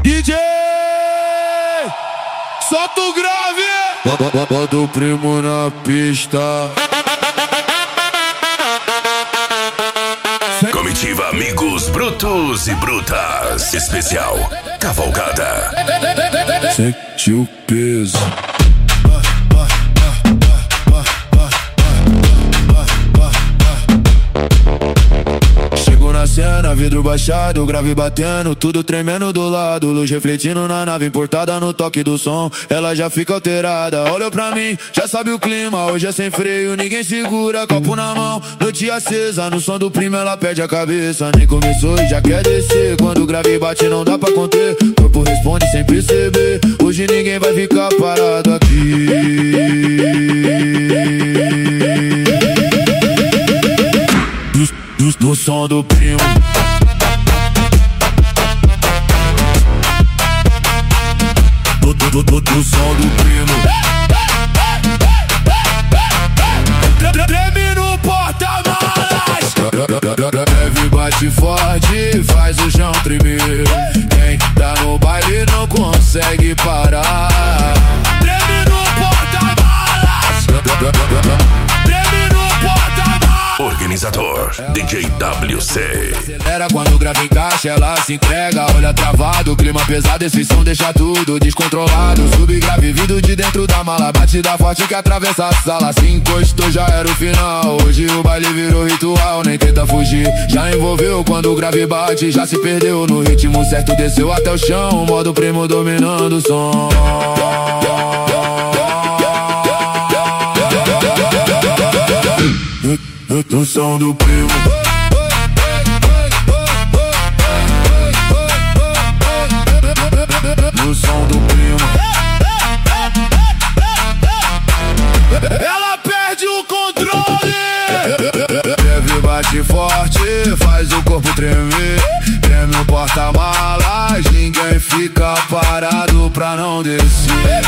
DJ, solta o grave. Bota o primo na pista. Comitiva Amigos Brutos e Brutas. Especial Cavalgada. Sente o peso. Chego na cena, vidro baixado, grave batendo, tudo tremendo do lado, luz refletindo na nave importada, no toque do som, ela já fica alterada. Olha pra mim, já sabe o clima, hoje é sem freio, ninguém segura, copo na mão, noite acesa, no som do primo ela perde a cabeça. Nem começou e já quer descer, quando o grave bate não dá pra conter, corpo responde sem perceber, hoje ninguém vai ficar parado aqui. Do som do primo. Do som do primo. Treme no porta-malas. Leve bate forte, faz o chão tremer. Quem tá no baile não consegue parar. Treme no porta-malas. Treme no porta-malas. Organizador DJ WC. Acelera quando o grave encaixa, ela se entrega, olha travado, clima pesado, esse som deixa tudo descontrolado. Subgrave vindo de dentro da mala, batida forte que atravessa a sala. Se encostou já era o final, hoje o baile virou ritual, nem tenta fugir. Já envolveu quando o grave bate, já se perdeu no ritmo certo, desceu até o chão, o modo primo dominando o som. No som do primo. No som do primo. Ela perde o controle. Leve bate forte, faz o corpo tremer. Treme o porta-malas, ninguém fica parado pra não descer.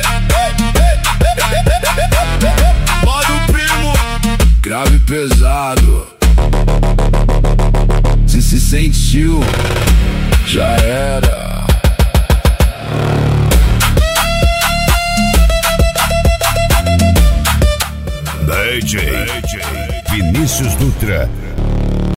Modo primo. Grave pesado. Se sentiu, já era. DJ Vinícius Dutra.